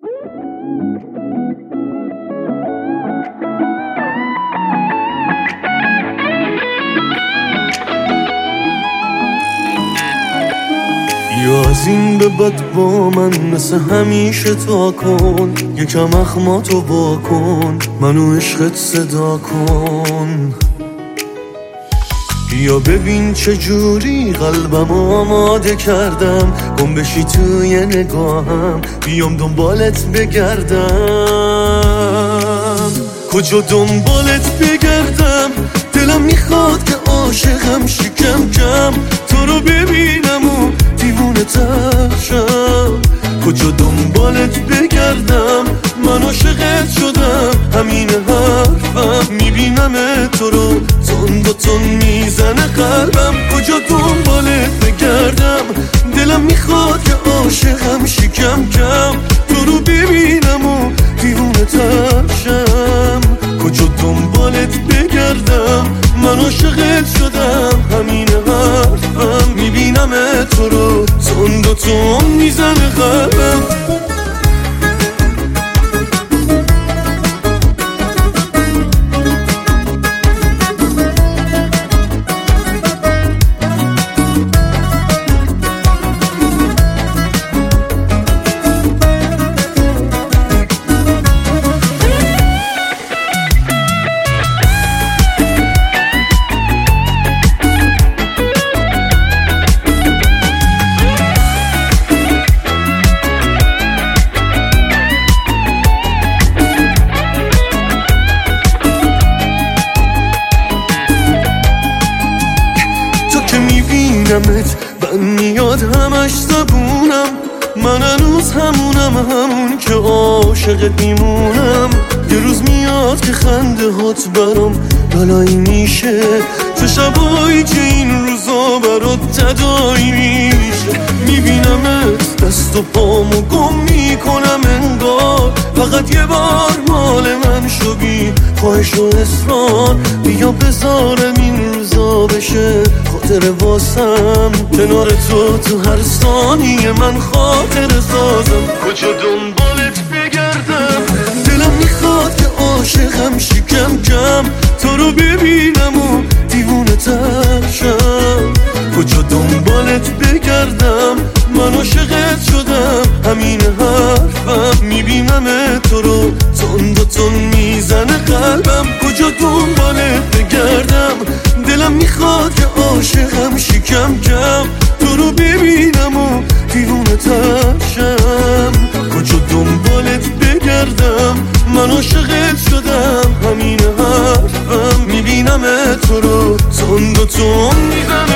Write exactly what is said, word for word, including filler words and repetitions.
یا از این به بعد با من مثل همیشه تا کن، یکم اخماتو با کن، منو عشقت صدا کن. یا ببین چجوری قلبم آماده کردم، گم بشی توی نگاهم، بیام دنبالت بگردم. کجا دنبالت بگردم؟ دلم میخواد که عاشقم شی کم کم، تو رو ببینم و دیوونه تر شم. کجا دنبالت بگردم؟ من عاشقت شدم، همین حرفم، میبینم تو رو تند و تند میزنه قلبم. کجا دنبالت بگردم؟ دلم میخواد که عاشقم شی کم کم، تو رو ببینم و دیوونه تر شم. کجا دنبالت بگردم؟ من عاشقت شدم، همین حرفم، میبینم تو رو تند و تند میزنه قلبم. میبینمت من میاد همش زبونم، من هنوز همونم، همون که عاشقت میمونم. یه روز میاد که خنده هات برام بلایی میشه، چه شبایی که این روزا برات تدایی میشه. میبینمت دست و پامو گم میکنم انگار، فقط یه بار مال من شو بی خواهش و اصرار. بیا بذارم این روزا بشه خاطر واسم، کنار تو تو هر ثانیه من خاطر سازم. کجا دنبالت بگردم؟ دلم میخواد که عاشقم شی کم کم، تو رو ببینم و دیوونه تر شم. کجا دنبالت بگردم؟ من عاشقت شدم، همین حرفم، میبینم تو رو تند و تند میزنه قلبم. کجا دنبالت بگردم؟ دلم میخواد که عاشقم شی کم کم، تو رو ببینم و دیوونه تر شم. کجا دنبالت بگردم؟ من عاشقت شدم، همین حرفم، میبینم تو رو تند و تند میزنه